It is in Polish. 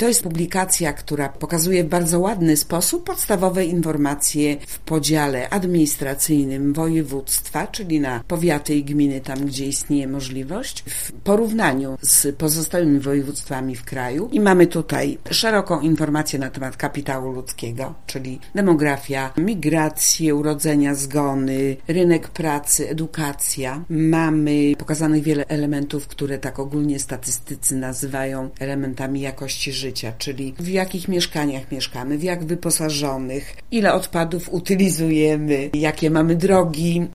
to jest publikacja, która pokazuje w bardzo ładny sposób podstawowe informacje w podziale administracyjnym województwa, czyli na powiaty i gminy, tam gdzie istnieje możliwość, w porównaniu z pozostałymi województwami w kraju. I mamy tutaj szeroką informację na temat kapitału ludzkiego, czyli demografia, migracje, urodzenia, zgony, rynek pracy, edukacja. Mamy pokazanych wiele elementów, które tak ogólnie statystycy nazywają elementami jakości życia, czyli w jakich mieszkaniach mieszkamy, w jak wyposażonych, ile odpadów utylizujemy, jakie mamy drogi,